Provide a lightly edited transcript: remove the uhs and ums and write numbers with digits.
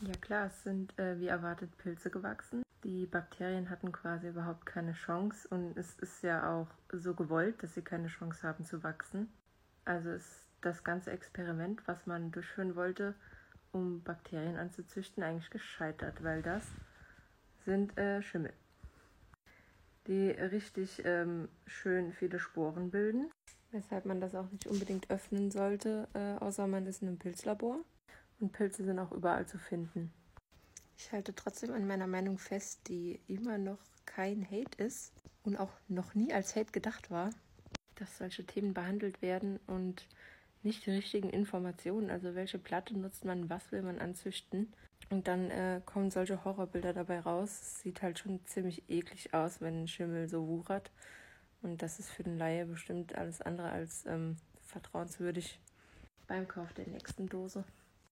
Ja klar, es sind wie erwartet Pilze gewachsen. Die Bakterien hatten quasi überhaupt keine Chance und es ist ja auch so gewollt, dass sie keine Chance haben zu wachsen. Also ist das ganze Experiment, was man durchführen wollte, um Bakterien anzuzüchten, eigentlich gescheitert, weil das sind Schimmel, die richtig schön viele Sporen bilden, weshalb man das auch nicht unbedingt öffnen sollte, außer man ist in einem Pilzlabor. Und Pilze sind auch überall zu finden. Ich halte trotzdem an meiner Meinung fest, die immer noch kein Hate ist und auch noch nie als Hate gedacht war, dass solche Themen behandelt werden und nicht die richtigen Informationen, also welche Platte nutzt man, was will man anzüchten. Und dann kommen solche Horrorbilder dabei raus. Sieht halt schon ziemlich eklig aus, wenn ein Schimmel so wuchert. Und das ist für den Laie bestimmt alles andere als vertrauenswürdig beim Kauf der nächsten Dose.